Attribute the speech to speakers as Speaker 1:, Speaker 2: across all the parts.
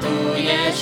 Speaker 1: Tu ești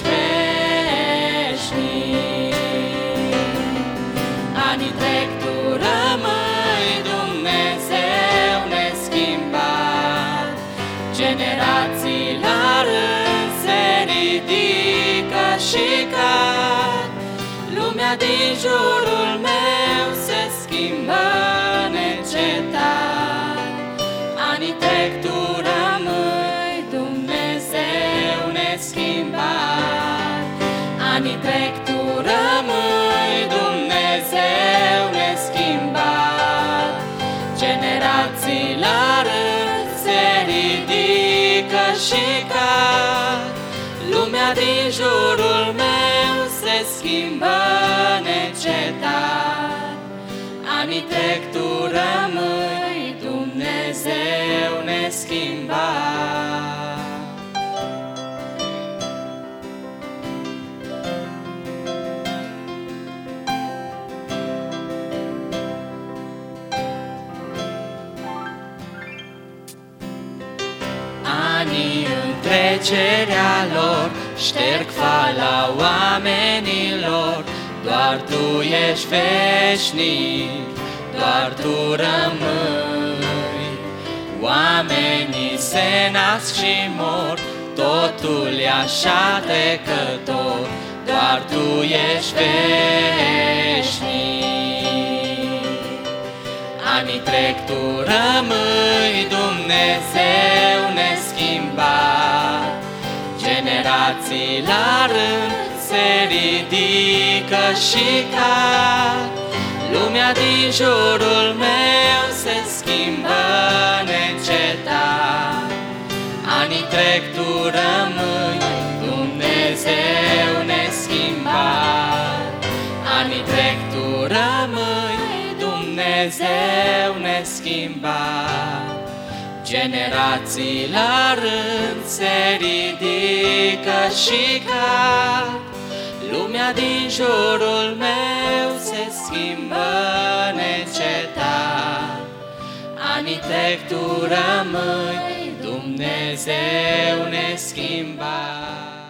Speaker 1: veșnic. Anii trec, Tu rămâi, Dumnezeu neschimbat. Generații la rând se ridică și cad. Lumea din jurul meu se schimbă neîncetat. Anii trec, Tu rămâi, Dumnezeu neschimbat. Anii trec, Tu rămâi, Dumnezeu neschimbat. Generații la rând se ridică și cad. Lumea din jurul meu se schimbă neîncetat. Anii trec, Tu rămâi, Dumnezeu neschimbat. Anii în trecerea lor șterg fala oamenilor. Doar Tu ești veșnic, doar Tu rămâi. Oamenii se nasc și mor, totul e așa trecător. Doar Tu ești veșnic. Anii trec, Tu rămâi, Dumnezeu neschimbat. Generații la rând se ridică și cad. Lumea din jurul meu se schimbă neîncetat. Anii trec, Tu rămâi, Dumnezeu neschimbat. Anii trec, Tu rămâi, Dumnezeu neschimbat. Generații la rând se ridică și cad. Lumea din jurul meu se schimbă neîncetat. Anii trec, Tu rămâi, Dumnezeu neschimbat.